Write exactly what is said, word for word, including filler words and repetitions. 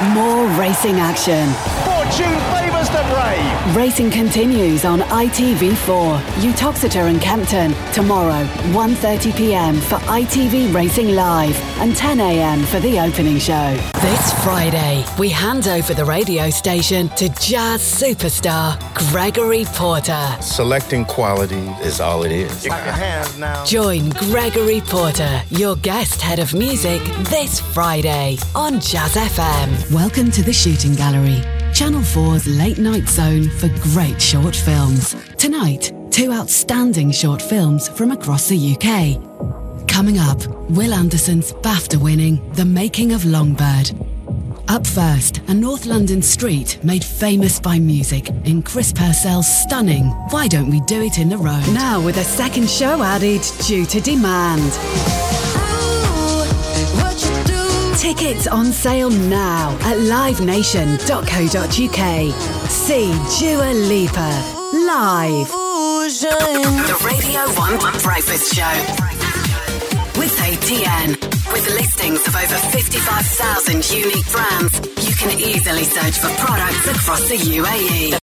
More racing action. Fortune favours the brave. Racing continues on I T V four, Uttoxeter and Kempton. Tomorrow, one thirty p m for I T V Racing Live and ten a m for the opening show. This Friday, we hand over the radio station to jazz superstar Gregory Porter. Selecting quality is all it is. Clap your hands now. Join Gregory Porter, your guest head of music, this Friday on Jazz F M. Welcome to the Shooting Gallery, Channel four's late night zone for great short films. Tonight, two outstanding short films from across the U K. Coming up, Will Anderson's BAFTA-winning The Making of Longbird. Up first, a North London street made famous by music in Chris Purcell's stunning Why Don't We Do It in the Road. Now with a second show added due to demand. Tickets on sale now at live nation dot co dot u k. See Dua Lipa live. The Radio one Breakfast Show with A T N. With listings of over fifty-five thousand unique brands, you can easily search for products across the U A E.